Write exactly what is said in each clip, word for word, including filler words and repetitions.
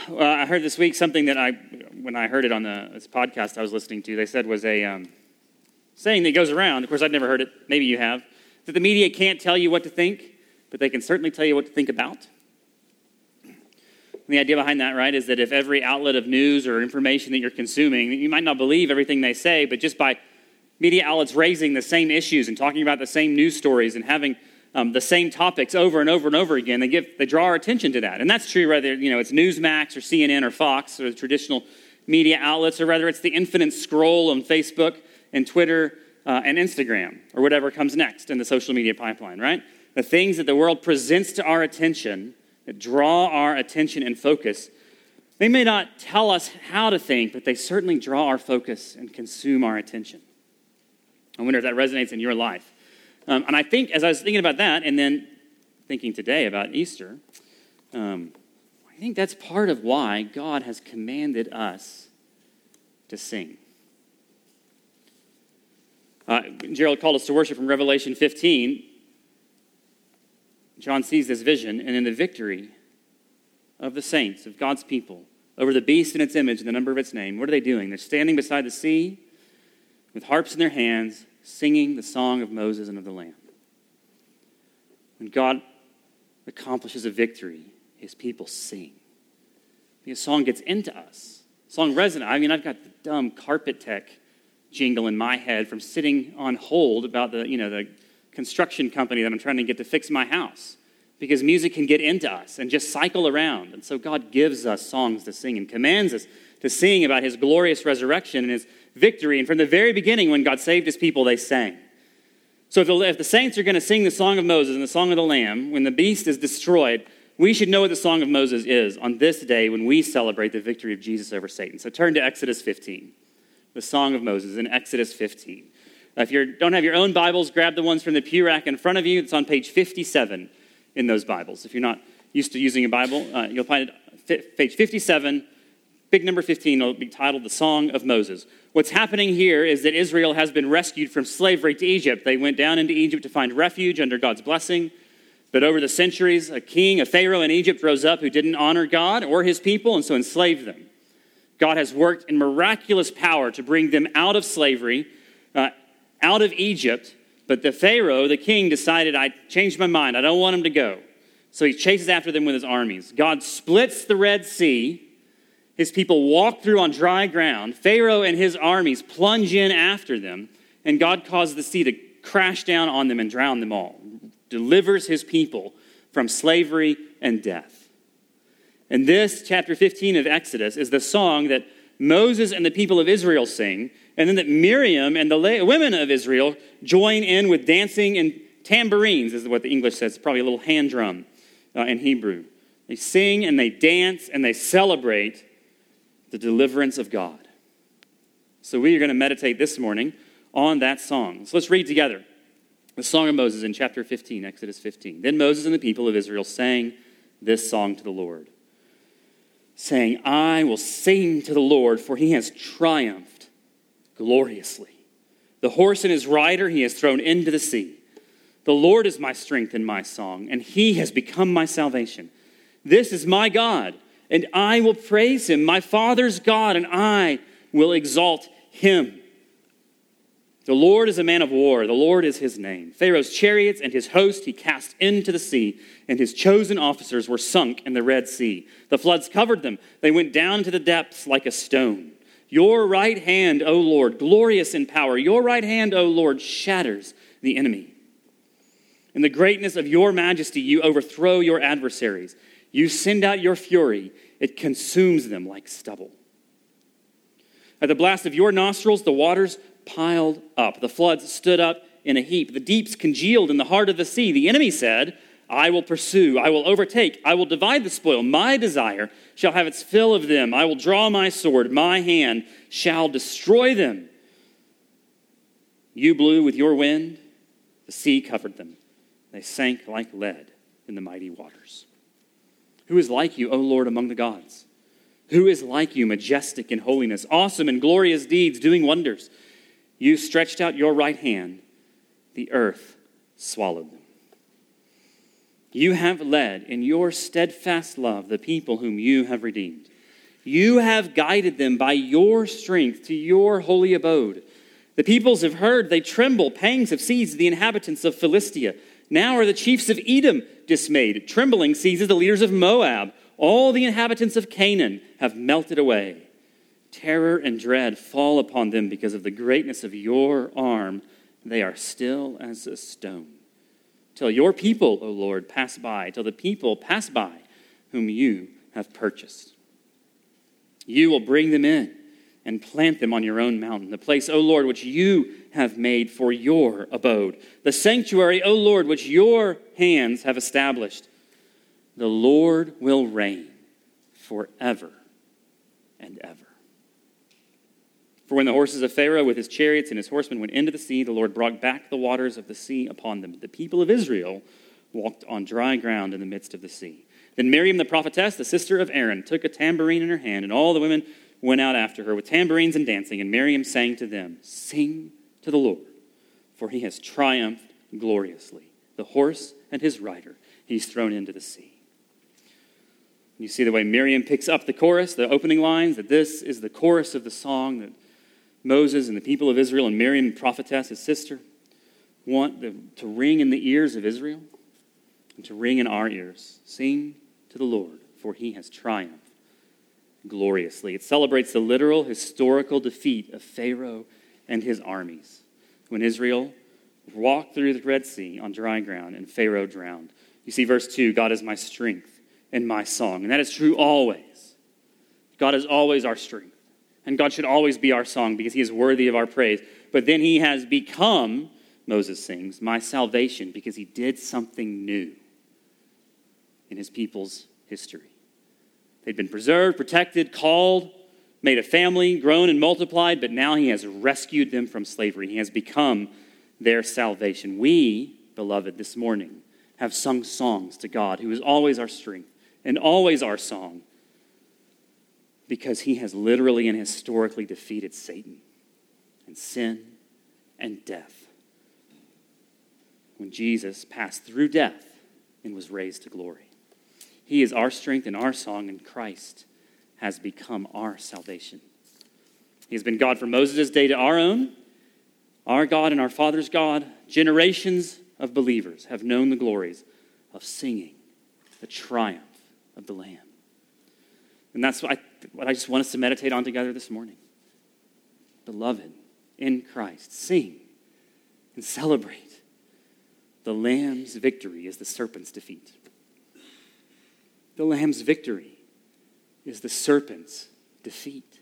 Well, I heard this week something that I, when I heard it on the, this podcast I was listening to, they said was a um, saying that goes around. Of course, I've never heard it. Maybe you have. That the media can't tell you what to think, but they can certainly tell you what to think about. And the idea behind that, right, is that if every outlet of news or information that you're consuming, you might not believe everything they say, but just by media outlets raising the same issues and talking about the same news stories and having um, the same topics over and over and over again, they give they draw our attention to that. And that's true whether you know it's Newsmax or C N N or Fox or the traditional media outlets, or whether it's the infinite scroll on Facebook and Twitter uh, and Instagram or whatever comes next in the social media pipeline, right? The things that the world presents to our attention that draw our attention and focus, they may not tell us how to think, but they certainly draw our focus and consume our attention. I wonder if that resonates in your life. Um, and I think, as I was thinking about that, and then thinking today about Easter, um, I think that's part of why God has commanded us to sing. Uh, Gerald called us to worship from Revelation fifteen. John sees this vision, and in the victory of the saints, of God's people, over the beast and its image and the number of its name, what are they doing? They're standing beside the sea with harps in their hands, singing the song of Moses and of the Lamb. When God accomplishes a victory, his people sing. The song gets into us. Song resonates. I mean, I've got the dumb Carpet Tech jingle in my head from sitting on hold about the, you know, the construction company that I'm trying to get to fix my house, because music can get into us and just cycle around. And so God gives us songs to sing and commands us to sing about his glorious resurrection and his victory. And from the very beginning, when God saved his people, they sang. So if the, if the saints are going to sing the song of Moses and the song of the Lamb, when the beast is destroyed, we should know what the song of Moses is on this day when we celebrate the victory of Jesus over Satan. So turn to Exodus fifteen, the song of Moses in Exodus fifteen. If you don't have your own Bibles, grab the ones from the pew rack in front of you. It's on page fifty-seven in those Bibles. If you're not used to using a Bible, uh, you'll find it page fifty-seven. Big number fifteen will be titled The Song of Moses. What's happening here is that Israel has been rescued from slavery to Egypt. They went down into Egypt to find refuge under God's blessing. But over the centuries, a king, a pharaoh in Egypt rose up who didn't honor God or his people and so enslaved them. God has worked in miraculous power to bring them out of slavery, uh, out of Egypt. But the pharaoh, the king, decided, I changed my mind. I don't want him to go. So he chases after them with his armies. God splits the Red Sea. His people walk through on dry ground. Pharaoh and his armies plunge in after them, and God causes the sea to crash down on them and drown them all. Delivers his people from slavery and death. And this, chapter fifteen of Exodus, is the song that Moses and the people of Israel sing, and then that Miriam and the women of Israel join in with dancing and tambourines, is what the English says. It's probably a little hand drum uh, in Hebrew. They sing and they dance and they celebrate the deliverance of God. So we are going to meditate this morning on that song. So let's read together the Song of Moses in chapter fifteen, Exodus fifteen. Then Moses and the people of Israel sang this song to the Lord, saying, I will sing to the Lord, for he has triumphed gloriously. The horse and his rider he has thrown into the sea. The Lord is my strength and my song, and he has become my salvation. This is my God, and I will praise him, my father's God, and I will exalt him. The Lord is a man of war. The Lord is his name. Pharaoh's chariots and his host he cast into the sea, and his chosen officers were sunk in the Red Sea. The floods covered them. They went down into the depths like a stone. Your right hand, O Lord, glorious in power. Your right hand, O Lord, shatters the enemy. In the greatness of your majesty, you overthrow your adversaries. You send out your fury. It consumes them like stubble. At the blast of your nostrils, the waters piled up. The floods stood up in a heap. The deeps congealed in the heart of the sea. The enemy said, I will pursue, I will overtake, I will divide the spoil. My desire shall have its fill of them. I will draw my sword. My hand shall destroy them. You blew with your wind. The sea covered them. They sank like lead in the mighty waters. Who is like you, O Lord, among the gods? Who is like you, majestic in holiness, awesome in glorious deeds, doing wonders? You stretched out your right hand. The earth swallowed them. You have led in your steadfast love the people whom you have redeemed. You have guided them by your strength to your holy abode. The peoples have heard, they tremble. Pangs have seized the inhabitants of Philistia. Now are the chiefs of Edom dismayed. Trembling seizes the leaders of Moab. All the inhabitants of Canaan have melted away. Terror and dread fall upon them because of the greatness of your arm. They are still as a stone. Till your people, O Lord, pass by. Till the people pass by whom you have purchased. You will bring them in and plant them on your own mountain, the place, O Lord, which you have made for your abode, the sanctuary, O Lord, which your hands have established. The Lord will reign forever and ever. For when the horses of Pharaoh with his chariots and his horsemen went into the sea, the Lord brought back the waters of the sea upon them. The people of Israel walked on dry ground in the midst of the sea. Then Miriam the prophetess, the sister of Aaron, took a tambourine in her hand, and all the women went out after her with tambourines and dancing. And Miriam sang to them, "Sing to the Lord, for he has triumphed gloriously. The horse and his rider he's thrown into the sea." You see the way Miriam picks up the chorus, the opening lines, that this is the chorus of the song that Moses and the people of Israel and Miriam, the prophetess, his sister, want to ring in the ears of Israel and to ring in our ears. Sing to the Lord, for he has triumphed gloriously. It celebrates the literal historical defeat of Pharaoh and his armies when Israel walked through the Red Sea on dry ground and Pharaoh drowned. You see verse two, God is my strength and my song. And that is true always. God is always our strength. And God should always be our song because he is worthy of our praise. But then he has become, Moses sings, my salvation because he did something new in his people's history. They'd been preserved, protected, called, made a family, grown and multiplied, but now he has rescued them from slavery. He has become their salvation. We, beloved, this morning have sung songs to God, who is always our strength and always our song, because he has literally and historically defeated Satan and sin and death when Jesus passed through death and was raised to glory. He is our strength and our song, and Christ has become our salvation. He has been God from Moses' day to our own, our God and our Father's God. Generations of believers have known the glories of singing the triumph of the Lamb. And that's what I, what I just want us to meditate on together this morning. Beloved, in Christ, sing and celebrate. The Lamb's victory is the serpent's defeat. The Lamb's victory is the serpent's defeat.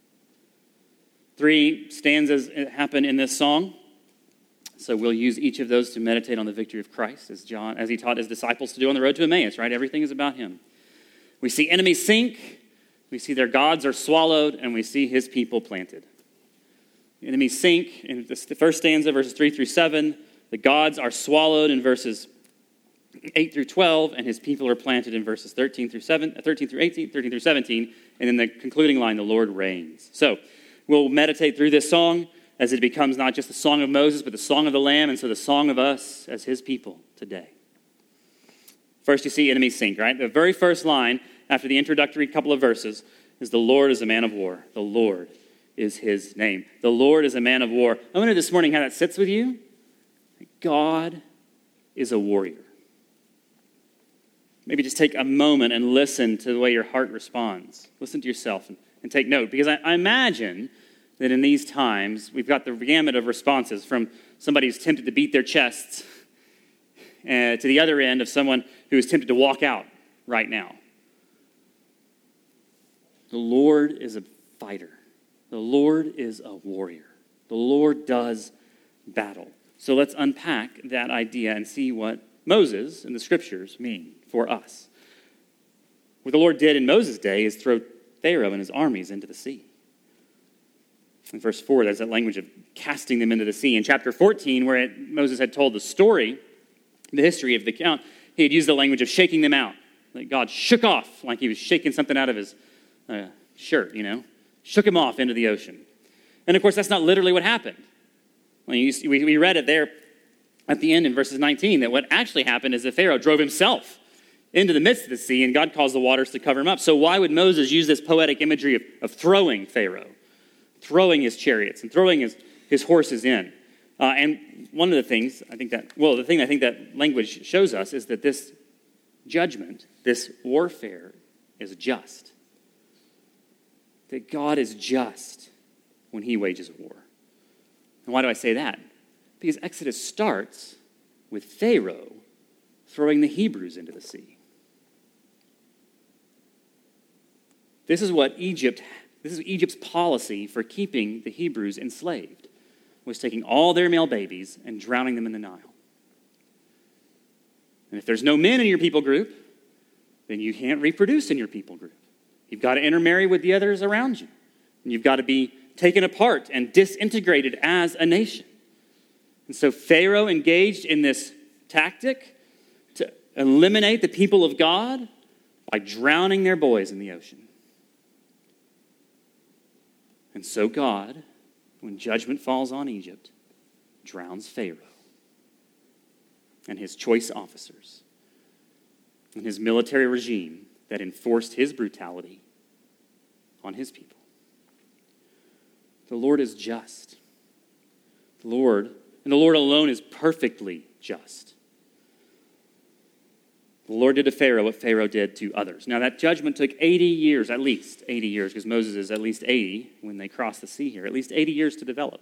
Three stanzas happen in this song. So we'll use each of those to meditate on the victory of Christ, as John, as he taught his disciples to do on the road to Emmaus, right? Everything is about him. We see enemies sink, we see their gods are swallowed, and we see his people planted. The enemies sink in the first stanza, verses three through seven. The gods are swallowed in verses eight through twelve, and his people are planted in verses thirteen through seven, thirteen through eighteen, thirteen through seventeen, and then the concluding line, the Lord reigns. So we'll meditate through this song as it becomes not just the song of Moses, but the song of the Lamb, and so the song of us as his people today. First, you see enemies sink, right? The very first line after the introductory couple of verses is the Lord is a man of war. The Lord is his name. The Lord is a man of war. I wonder this morning how that sits with you. God is a warrior. Maybe just take a moment and listen to the way your heart responds. Listen to yourself and, and take note. Because I, I imagine that in these times, we've got the gamut of responses from somebody who's tempted to beat their chests uh, to the other end of someone who is tempted to walk out right now. The Lord is a fighter. The Lord is a warrior. The Lord does battle. So let's unpack that idea and see what Moses and the scriptures mean for us. What the Lord did in Moses' day is throw Pharaoh and his armies into the sea. In verse four, there's that language of casting them into the sea. In chapter fourteen, where it, Moses had told the story, the history of the account, he had used the language of shaking them out. Like God shook off, like he was shaking something out of his uh, shirt, you know. Shook him off into the ocean. And of course, that's not literally what happened. Well, you see, we, we read it there at the end in verses nineteen, that what actually happened is that Pharaoh drove himself into the midst of the sea, and God caused the waters to cover him up. So why would Moses use this poetic imagery of, of throwing Pharaoh, throwing his chariots and throwing his, his horses in? Uh, and one of the things I think that, well, the thing I think that language shows us is that this judgment, this warfare is just. That God is just when he wages war. And why do I say that? Because Exodus starts with Pharaoh throwing the Hebrews into the sea. This is what Egypt, this is Egypt's policy for keeping the Hebrews enslaved, was taking all their male babies and drowning them in the Nile. And if there's no men in your people group, then you can't reproduce in your people group. You've got to intermarry with the others around you. And you've got to be taken apart and disintegrated as a nation. And so Pharaoh engaged in this tactic to eliminate the people of God by drowning their boys in the ocean. And so God, when judgment falls on Egypt, drowns Pharaoh and his choice officers and his military regime that enforced his brutality on his people. The Lord is just. The Lord, and the Lord alone is perfectly just. The Lord did to Pharaoh what Pharaoh did to others. Now that judgment took eighty years, at least eighty years, because Moses is at least eighty when they cross the sea here, at least eighty years to develop.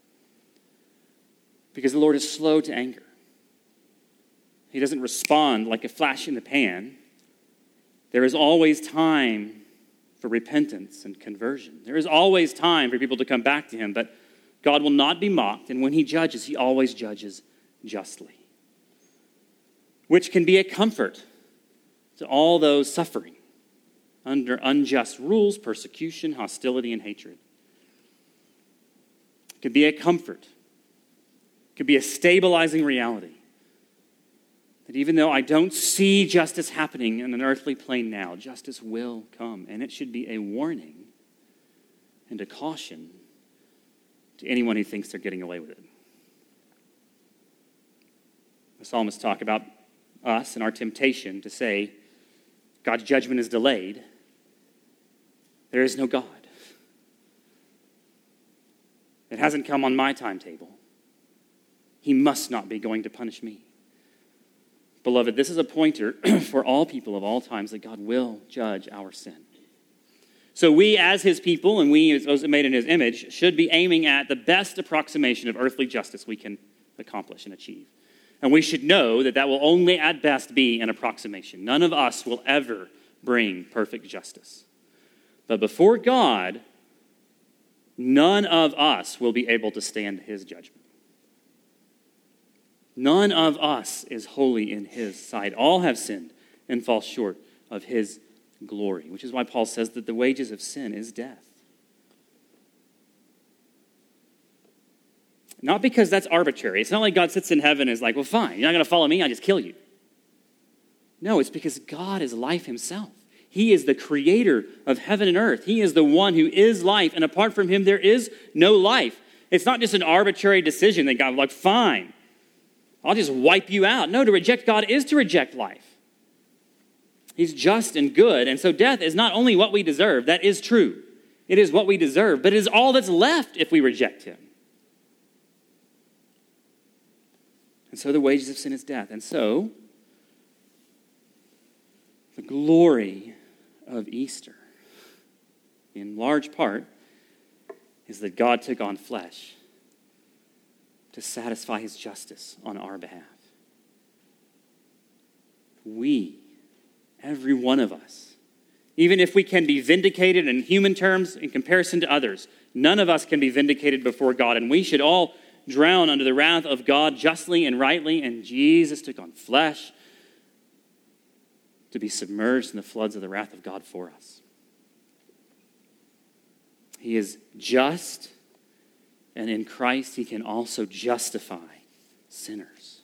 Because the Lord is slow to anger. He doesn't respond like a flash in the pan. There is always time for repentance and conversion. There is always time for people to come back to him, but God will not be mocked, and when he judges, he always judges justly, which can be a comfort to all those suffering under unjust rules, persecution, hostility, and hatred. It can be a comfort. It can be a stabilizing reality that even though I don't see justice happening in an earthly plane now, justice will come. And it should be a warning and a caution to anyone who thinks they're getting away with it. The psalmists talk about us and our temptation to say, God's judgment is delayed. There is no God. It hasn't come on my timetable. He must not be going to punish me. Beloved, this is a pointer for all people of all times that God will judge our sin. So we as his people, and we as those made in his image, should be aiming at the best approximation of earthly justice we can accomplish and achieve. And we should know that that will only at best be an approximation. None of us will ever bring perfect justice. But before God, none of us will be able to stand his judgment. None of us is holy in his sight. All have sinned and fall short of his glory, which is why Paul says that the wages of sin is death. Not because that's arbitrary. It's not like God sits in heaven and is like, well, fine, you're not going to follow me, I just kill you. No, it's because God is life himself. He is the creator of heaven and earth. He is the one who is life, and apart from him, there is no life. It's not just an arbitrary decision that God, like, fine, I'll just wipe you out. No, to reject God is to reject life. He's just and good, and so death is not only what we deserve, that is true. It is what we deserve, but it is all that's left if we reject him. And so the wages of sin is death. And so, the glory of Easter, in large part, is that God took on flesh to satisfy his justice on our behalf. We, every one of us, even if we can be vindicated in human terms in comparison to others, none of us can be vindicated before God, and we should all drown under the wrath of God justly and rightly, and Jesus took on flesh to be submerged in the floods of the wrath of God for us. He is just, and in Christ he can also justify sinners.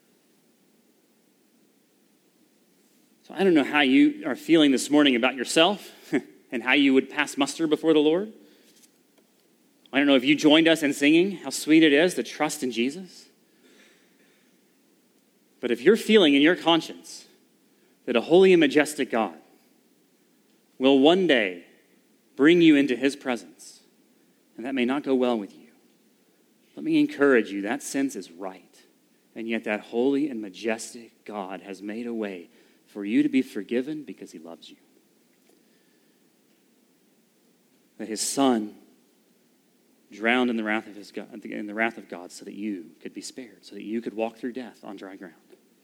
So I don't know how you are feeling this morning about yourself and how you would pass muster before the Lord. I don't know if you joined us in singing how sweet it is to trust in Jesus. But if you're feeling in your conscience that a holy and majestic God will one day bring you into his presence, and that may not go well with you. Let me encourage you, that sense is right. And yet that holy and majestic God has made a way for you to be forgiven because he loves you. That his Son drowned in the wrath of his God, in the wrath of God, so that you could be spared, so that you could walk through death on dry ground.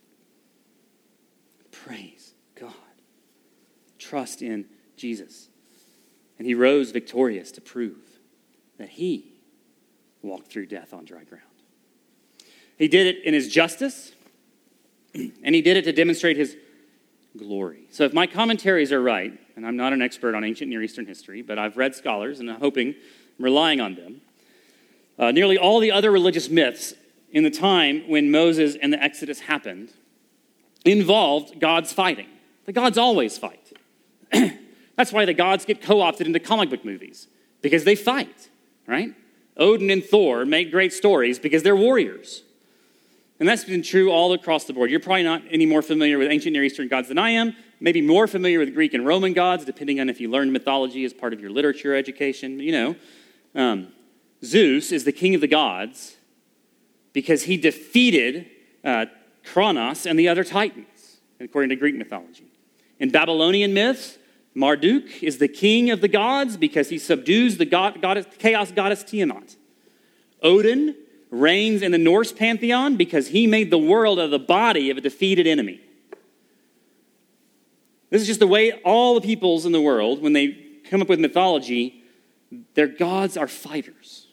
Praise God. Trust in Jesus. And he rose victorious to prove that he walked through death on dry ground. He did it in his justice, and he did it to demonstrate his glory. So if my commentaries are right, and I'm not an expert on ancient Near Eastern history, but I've read scholars, and I'm hoping, I'm relying on them, uh, nearly all the other religious myths in the time when Moses and the Exodus happened involved gods fighting. The gods always fight. That's why the gods get co-opted into comic book movies, because they fight, right? Odin and Thor make great stories because they're warriors. And that's been true all across the board. You're probably not any more familiar with ancient Near Eastern gods than I am, maybe more familiar with Greek and Roman gods, depending on if you learned mythology as part of your literature education. You know, um, Zeus is the king of the gods because he defeated uh, Kronos and the other titans, according to Greek mythology. In Babylonian myths, Marduk is the king of the gods because he subdues the god, goddess, chaos goddess Tiamat. Odin reigns in the Norse pantheon because he made the world out of the body of a defeated enemy. This is just the way all the peoples in the world, when they come up with mythology, their gods are fighters.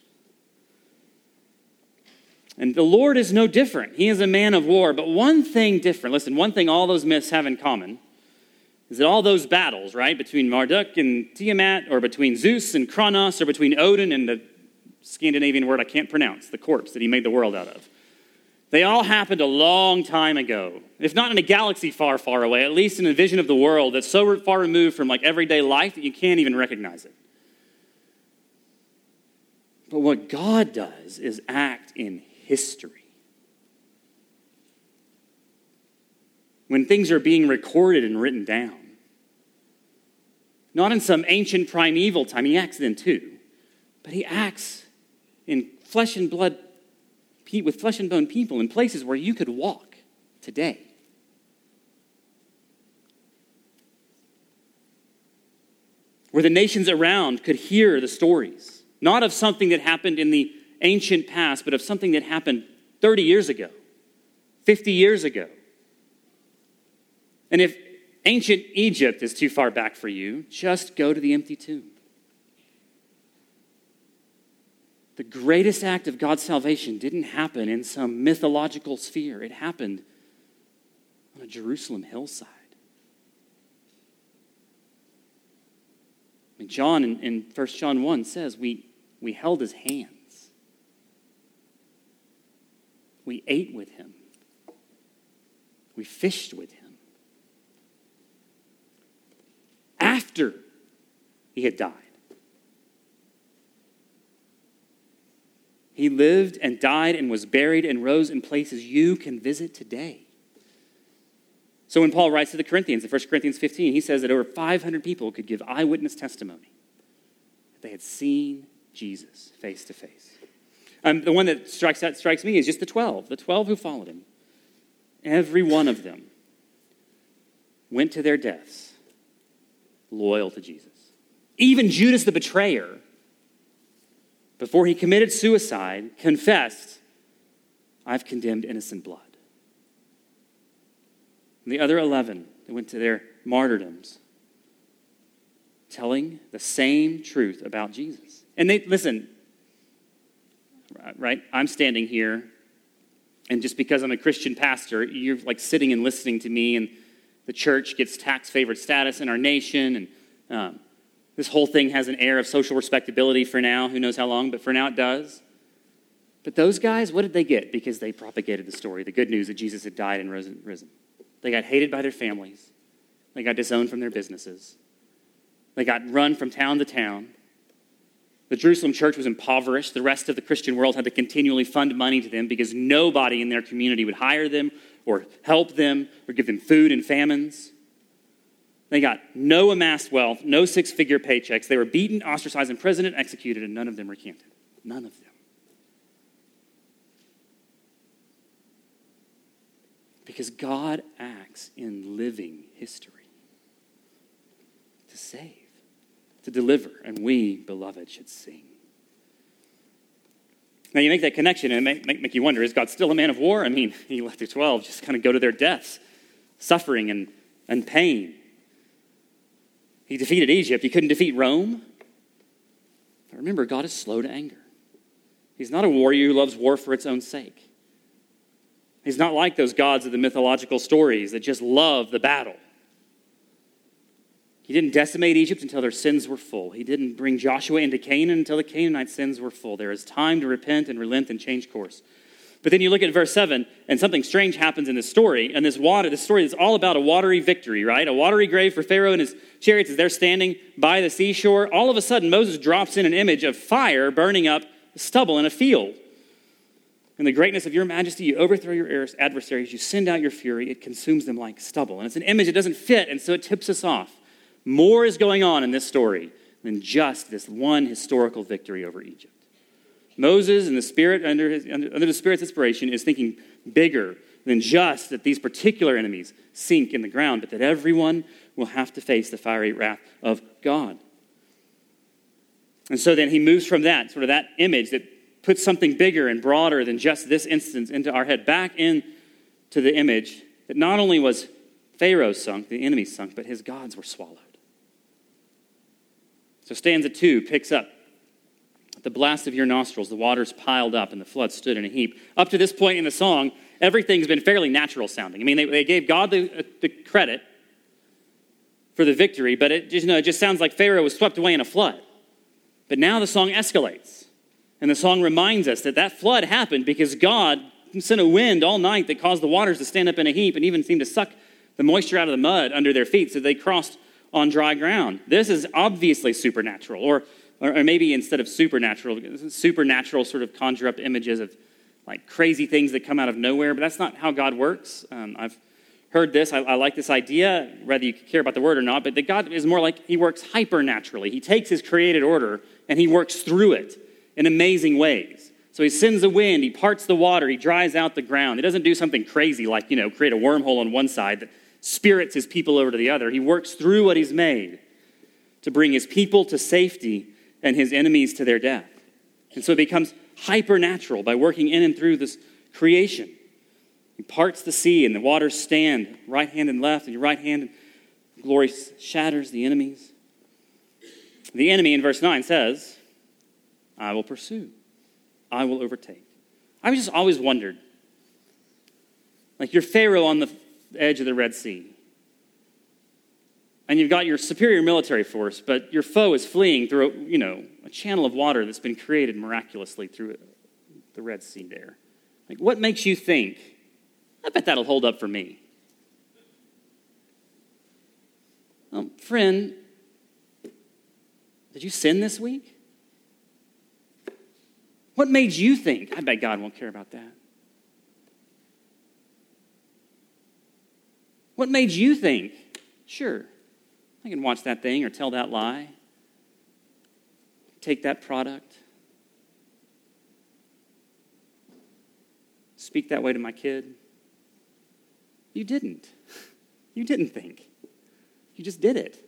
And the Lord is no different. He is a man of war. But one thing different, listen, one thing all those myths have in common is that all those battles, right, between Marduk and Tiamat, or between Zeus and Kronos, or between Odin and the Scandinavian word I can't pronounce, the corpse that he made the world out of, they all happened a long time ago. If not in a galaxy far, far away, at least in a vision of the world that's so far removed from like everyday life that you can't even recognize it. But what God does is act in history. When things are being recorded and written down. Not in some ancient primeval time, he acts then too, but he acts in flesh and blood, with flesh and bone people in places where you could walk today. Where the nations around could hear the stories, not of something that happened in the ancient past, but of something that happened thirty years ago, fifty years ago. And if ancient Egypt is too far back for you, just go to the empty tomb. The greatest act of God's salvation didn't happen in some mythological sphere. It happened on a Jerusalem hillside. And John in, in First John one says, we, we held his hands. We ate with him. We fished with him. After he had died. He lived and died and was buried and rose in places you can visit today. So when Paul writes to the Corinthians in First Corinthians fifteen, he says that over five hundred people could give eyewitness testimony that they had seen Jesus face to face. Um, the one that strikes that strikes me is just the twelve, the twelve who followed him. Every one of them went to their deaths loyal to Jesus. Even Judas the betrayer, before he committed suicide, confessed, I've condemned innocent blood. And the other eleven, they went to their martyrdoms, telling the same truth about Jesus. And they, listen, right, I'm standing here, and just because I'm a Christian pastor, you're like sitting and listening to me, and the church gets tax-favored status in our nation, and um, this whole thing has an air of social respectability for now. Who knows how long, but for now it does. But those guys, what did they get? Because they propagated the story, the good news that Jesus had died and risen. They got hated by their families. They got disowned from their businesses. They got run from town to town. The Jerusalem church was impoverished. The rest of the Christian world had to continually fund money to them because nobody in their community would hire them or help them or give them food in famines. They got no amassed wealth, no six-figure paychecks. They were beaten, ostracized, imprisoned, and executed, and none of them recanted. None of them. Because God acts in living history to save, to deliver, and we, beloved, should sing. Now, you make that connection, and it make, make you wonder, is God still a man of war? I mean, he let the twelve just kind of go to their deaths, suffering and, and pain. He defeated Egypt. He couldn't defeat Rome. But remember, God is slow to anger. He's not a warrior who loves war for its own sake. He's not like those gods of the mythological stories that just love the battle. He didn't decimate Egypt until their sins were full. He didn't bring Joshua into Canaan until the Canaanite sins were full. There is time to repent and relent and change course. But then you look at verse seven, and something strange happens in this story. And this water, this story is all about a watery victory, right? A watery grave for Pharaoh and his chariots as they're standing by the seashore. All of a sudden, Moses drops in an image of fire burning up stubble in a field. In the greatness of your majesty, you overthrow your adversaries. You send out your fury. It consumes them like stubble. And it's an image that doesn't fit, and so it tips us off. More is going on in this story than just this one historical victory over Egypt. Moses, in the spirit, under, his, under, under the Spirit's inspiration, is thinking bigger than just that these particular enemies sink in the ground, but that everyone will have to face the fiery wrath of God. And so then he moves from that, sort of that image that puts something bigger and broader than just this instance into our head, back into the image that not only was Pharaoh sunk, the enemy sunk, but his gods were swallowed. So stanza two picks up. At the blast of your nostrils, the waters piled up and the flood stood in a heap. Up to this point in the song, everything's been fairly natural sounding. I mean, they, they gave God the, the credit for the victory, but it just, you know, it just sounds like Pharaoh was swept away in a flood. But now the song escalates. And the song reminds us that that flood happened because God sent a wind all night that caused the waters to stand up in a heap and even seemed to suck the moisture out of the mud under their feet so they crossed on dry ground. This is obviously supernatural, or Or maybe instead of supernatural, supernatural sort of conjure up images of like crazy things that come out of nowhere, but that's not how God works. Um, I've heard this. I, I like this idea, whether you care about the word or not, but that God is more like he works hypernaturally. He takes his created order and he works through it in amazing ways. So he sends a wind, he parts the water, he dries out the ground. He doesn't do something crazy like, you know, create a wormhole on one side that spirits his people over to the other. He works through what he's made to bring his people to safety and his enemies to their death. And so it becomes hypernatural by working in and through this creation. He parts the sea and the waters stand right hand and left, and your right hand and glory shatters the enemies. The enemy in verse nine says, I will pursue. I will overtake. I've just always wondered, like you're Pharaoh on the edge of the Red Sea. And you've got your superior military force, but your foe is fleeing through, you know, a channel of water that's been created miraculously through the Red Sea there. Like, what makes you think, I bet that'll hold up for me? Well, friend, did you sin this week? What made you think, I bet God won't care about that? What made you think, sure, I can watch that thing or tell that lie, take that product, speak that way to my kid? You didn't. You didn't think. You just did it.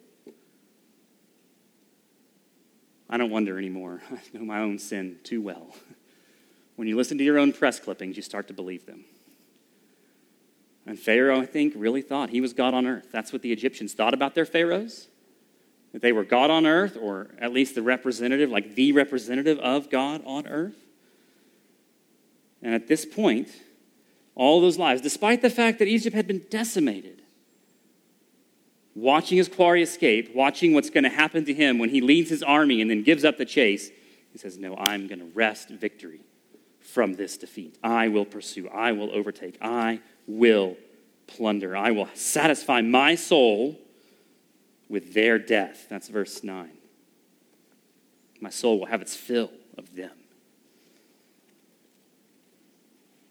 I don't wonder anymore. I know my own sin too well. When you listen to your own press clippings, you start to believe them. And Pharaoh, I think, really thought he was God on earth. That's what the Egyptians thought about their pharaohs, that they were God on earth, or at least the representative, like the representative of God on earth. And at this point, all those lives, despite the fact that Egypt had been decimated, watching his quarry escape, watching what's going to happen to him when he leads his army and then gives up the chase, he says, no, I'm going to wrest victory from this defeat. I will pursue. I will overtake. I will plunder. I will satisfy my soul with their death. That's verse nine. My soul will have its fill of them.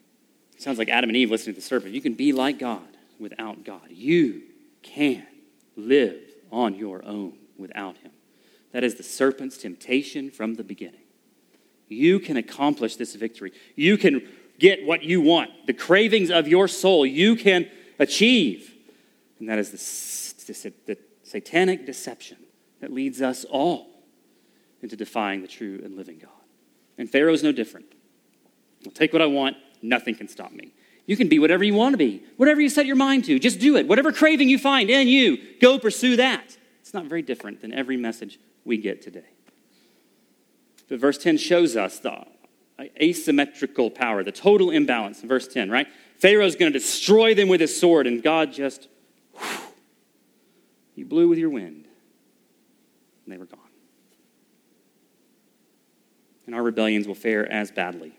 Sounds like Adam and Eve listening to the serpent. You can be like God without God. You can live on your own without him. That is the serpent's temptation from the beginning. You can accomplish this victory. You can get what you want, the cravings of your soul, you can achieve. And that is the, the satanic deception that leads us all into defying the true and living God. And Pharaoh's no different. I'll take what I want, nothing can stop me. You can be whatever you want to be, whatever you set your mind to, just do it. Whatever craving you find in you, go pursue that. It's not very different than every message we get today. But verse ten shows us the asymmetrical power, the total imbalance in verse ten, right? Pharaoh's going to destroy them with his sword, and God just, whew, he blew with your wind, and they were gone. And our rebellions will fare as badly.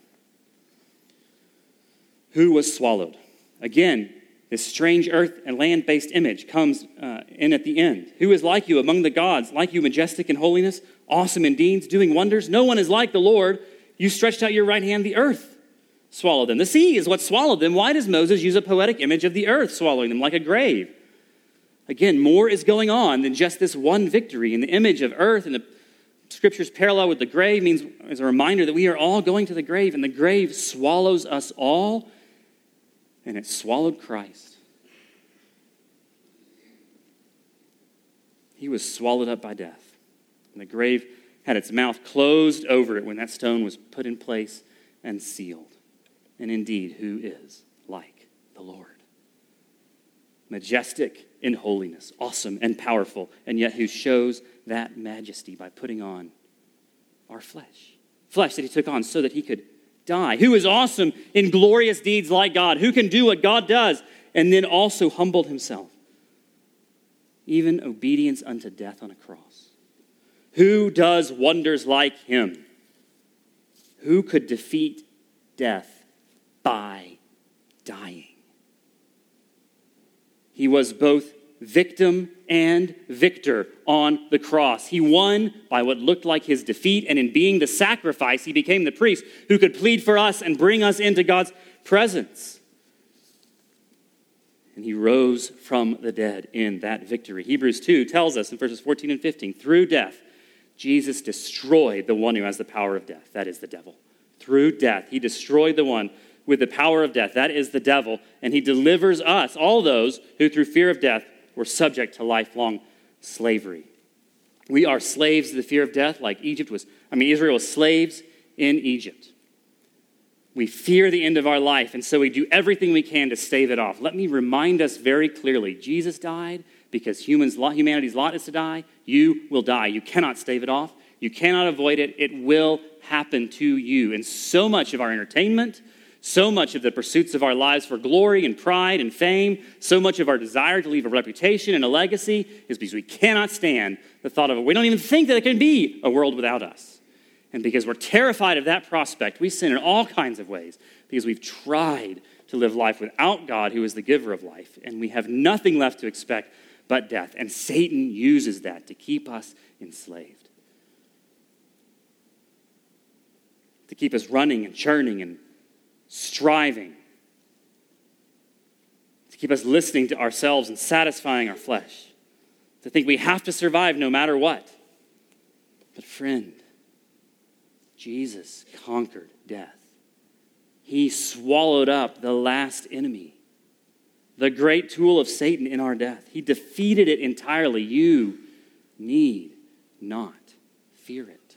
Who was swallowed? Again, this strange earth and land-based image comes uh, in at the end. Who is like you among the gods, like you, majestic in holiness, awesome in deeds, doing wonders? No one is like the Lord. You stretched out your right hand, the earth swallowed them. The sea is what swallowed them. Why does Moses use a poetic image of the earth swallowing them like a grave? Again, more is going on than just this one victory. And the image of earth and the scripture's parallel with the grave means as a reminder that we are all going to the grave, and the grave swallows us all, and it swallowed Christ. He was swallowed up by death, and the grave had its mouth closed over it when that stone was put in place and sealed. And indeed, who is like the Lord? Majestic in holiness, awesome and powerful, and yet who shows that majesty by putting on our flesh. Flesh that he took on so that he could die. Who is awesome in glorious deeds like God? Who can do what God does and then also humbled himself? Even obedience unto death on a cross. Who does wonders like him? Who could defeat death by dying? He was both victim and victor on the cross. He won by what looked like his defeat, and in being the sacrifice, he became the priest who could plead for us and bring us into God's presence. And he rose from the dead in that victory. Hebrews two tells us in verses fourteen and fifteen, through death, Jesus destroyed the one who has the power of death. That is the devil. Through death, he destroyed the one with the power of death. That is the devil. And he delivers us, all those who through fear of death were subject to lifelong slavery. We are slaves to the fear of death like Egypt was. I mean, Israel was slaves in Egypt. We fear the end of our life, and so we do everything we can to stave it off. Let me remind us very clearly, Jesus died because humans, humanity's lot is to die. You will die. You cannot stave it off. You cannot avoid it. It will happen to you. And so much of our entertainment, so much of the pursuits of our lives for glory and pride and fame, so much of our desire to leave a reputation and a legacy is because we cannot stand the thought of it. We don't even think that it can be a world without us. And because we're terrified of that prospect, we sin in all kinds of ways because we've tried to live life without God, who is the giver of life, and we have nothing left to expect but death. And Satan uses that to keep us enslaved, to keep us running and churning and striving, to keep us listening to ourselves and satisfying our flesh, to think we have to survive no matter what. But friend, Jesus conquered death. He swallowed up the last enemy, the great tool of Satan in our death. He defeated it entirely. You need not fear it.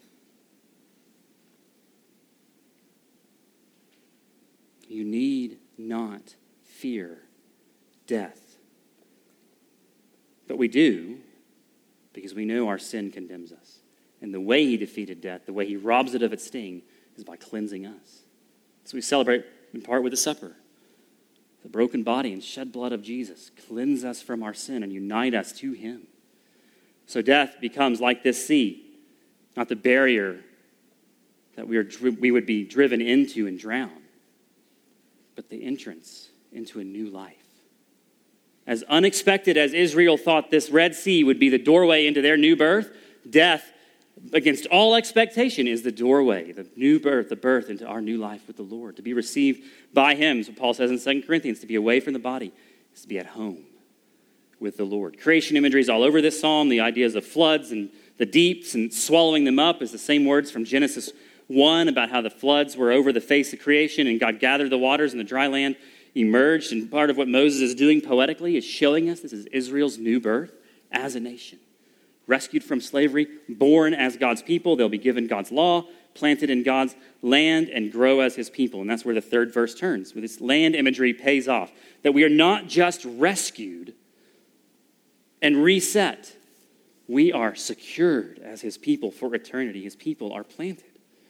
You need not fear death. But we do because we know our sin condemns us. And the way he defeated death, the way he robs it of its sting, is by cleansing us. So we celebrate in part with the supper. The broken body and shed blood of Jesus cleanse us from our sin and unite us to him. So death becomes like this sea, not the barrier that we, are, we would be driven into and drown, but the entrance into a new life. As unexpected as Israel thought this Red Sea would be the doorway into their new birth, death, against all expectation, is the doorway, the new birth, the birth into our new life with the Lord, to be received by him. So Paul says in Second Corinthians, to be away from the body is to be at home with the Lord. Creation imagery is all over this psalm. The ideas of floods and the deeps and swallowing them up is the same words from Genesis one about how the floods were over the face of creation and God gathered the waters and the dry land emerged. And part of what Moses is doing poetically is showing us this is Israel's new birth as a nation. Rescued from slavery, born as God's people. They'll be given God's law, planted in God's land, and grow as his people. And that's where the third verse turns. With this land imagery pays off. That we are not just rescued and reset. We are secured as his people for eternity. His people are planted.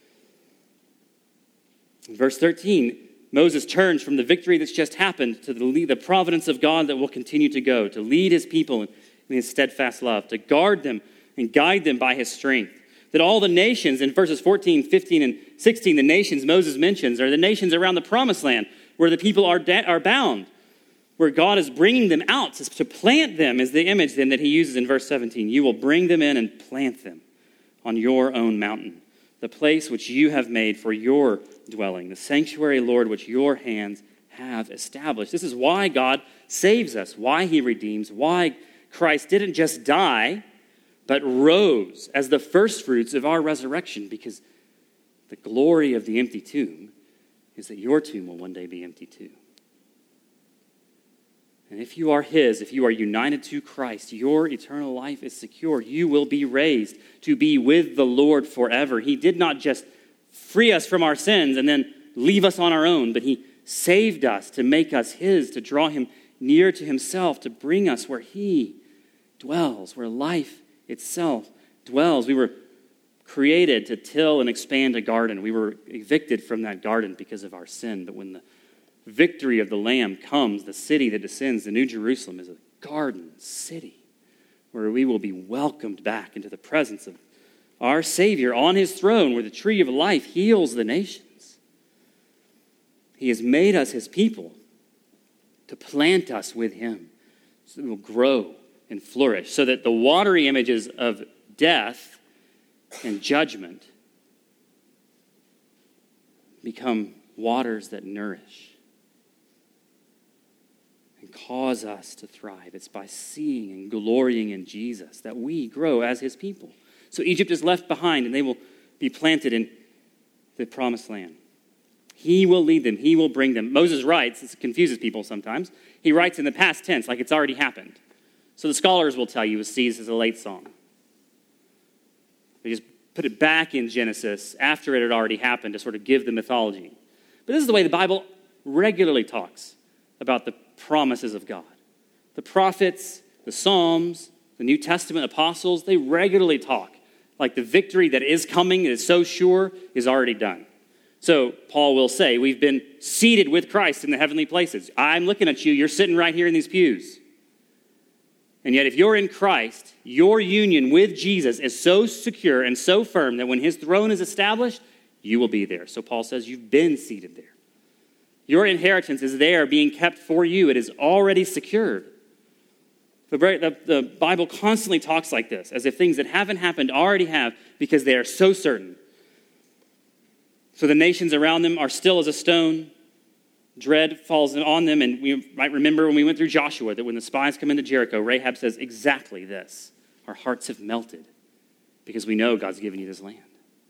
In verse thirteen, Moses turns from the victory that's just happened to the, the providence of God that will continue to go, to lead his people in his steadfast love, to guard them and guide them by his strength. That all the nations, in verses fourteen, fifteen, and sixteen, the nations Moses mentions are the nations around the promised land where the people are, da- are bound, where God is bringing them out to, to plant them is the image then that he uses in verse seventeen. You will bring them in and plant them on your own mountain, the place which you have made for your dwelling, the sanctuary, Lord, which your hands have established. This is why God saves us, why he redeems, why Christ didn't just die, but rose as the first fruits of our resurrection, because the glory of the empty tomb is that your tomb will one day be empty too. And if you are his, if you are united to Christ, your eternal life is secure. You will be raised to be with the Lord forever. He did not just free us from our sins and then leave us on our own, but he saved us to make us his, to draw him near to himself, to bring us where he dwells, where life itself dwells. We were created to till and expand a garden. We were evicted from that garden because of our sin, but when the victory of the Lamb comes, the city that descends, the New Jerusalem, is a garden city where we will be welcomed back into the presence of our Savior on his throne, where the tree of life heals the nations. He has made us his people to plant us with him so that we will grow and flourish, so that the watery images of death and judgment become waters that nourish and cause us to thrive. It's by seeing and glorying in Jesus that we grow as his people. So Egypt is left behind and they will be planted in the promised land. He will lead them. He will bring them. Moses writes, this confuses people sometimes, he writes in the past tense like it's already happened. So the scholars will tell you it sees as a late song. They just put it back in Genesis after it had already happened to sort of give the mythology. But this is the way the Bible regularly talks about the promises of God. The prophets, the Psalms, the New Testament apostles, they regularly talk like the victory that is coming, that is so sure, is already done. So Paul will say, we've been seated with Christ in the heavenly places. I'm looking at you, you're sitting right here in these pews. And yet if you're in Christ, your union with Jesus is so secure and so firm that when his throne is established, you will be there. So Paul says you've been seated there. Your inheritance is there being kept for you. It is already secured. The, the, the Bible constantly talks like this, as if things that haven't happened already have, because they are so certain. So the nations around them are still as a stone. Dread falls on them, and we might remember when we went through Joshua that when the spies come into Jericho, Rahab says exactly this. Our hearts have melted because we know God's given you this land.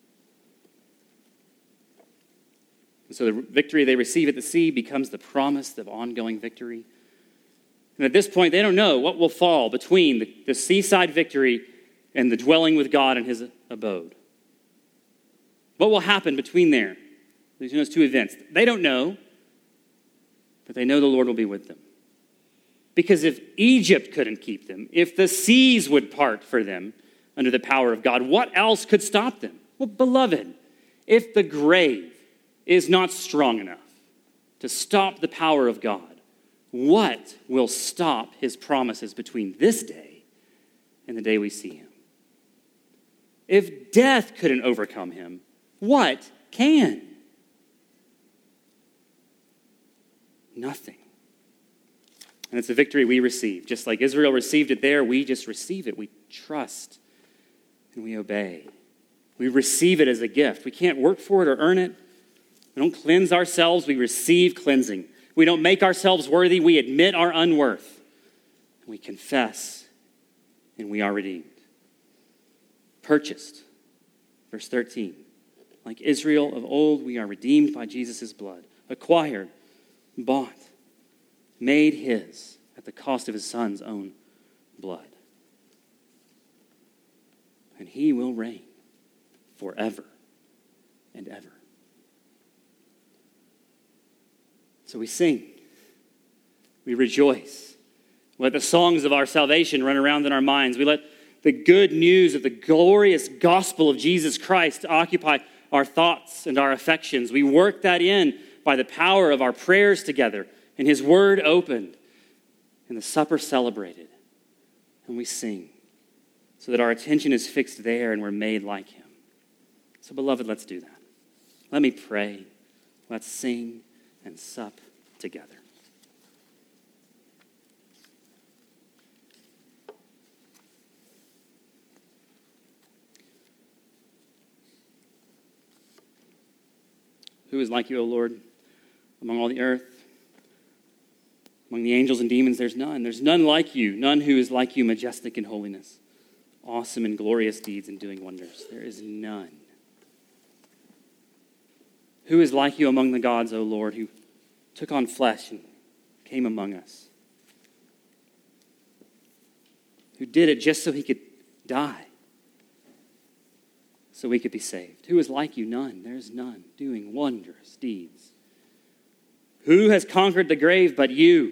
And so the victory they receive at the sea becomes the promise of ongoing victory. And at this point, they don't know what will fall between the, the seaside victory and the dwelling with God in his abode. What will happen between there? Between those two events. They don't know, but they know the Lord will be with them. Because if Egypt couldn't keep them, if the seas would part for them under the power of God, what else could stop them? Well, beloved, if the grave is not strong enough to stop the power of God, what will stop his promises between this day and the day we see him? If death couldn't overcome him, what can? Nothing. And it's a victory we receive. Just like Israel received it there, we just receive it. We trust and we obey. We receive it as a gift. We can't work for it or earn it. We don't cleanse ourselves. We receive cleansing. We don't make ourselves worthy. We admit our unworth. We confess, and we are redeemed. Purchased. Verse thirteen. Like Israel of old, we are redeemed by Jesus' blood. Acquired, bought, made his at the cost of his son's own blood. And he will reign forever and ever. So we sing. We rejoice. Let the songs of our salvation run around in our minds. We let the good news of the glorious gospel of Jesus Christ occupy our thoughts and our affections. We work that in by the power of our prayers together and his word opened and the supper celebrated. And we sing so that our attention is fixed there and we're made like him. So, beloved, let's do that. Let me pray. Let's sing and sup together. Who is like you, O Lord, among all the earth? Among the angels and demons, there's none. There's none like you, none who is like you, majestic in holiness, awesome in glorious deeds and doing wonders. There is none. Who is like you among the gods, O Lord, who took on flesh and came among us? Who did it just so he could die, so we could be saved. Who is like you? None. There is none doing wondrous deeds. Who has conquered the grave but you?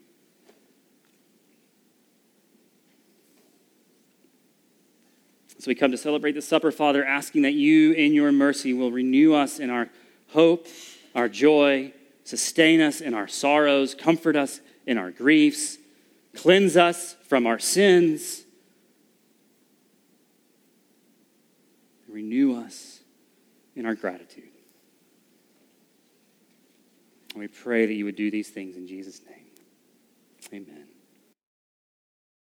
So we come to celebrate the supper, Father, asking that you, in your mercy, will renew us in our hope, our joy, sustain us in our sorrows, comfort us in our griefs, cleanse us from our sins, and renew us in our gratitude. And we pray that you would do these things in Jesus' name. Amen.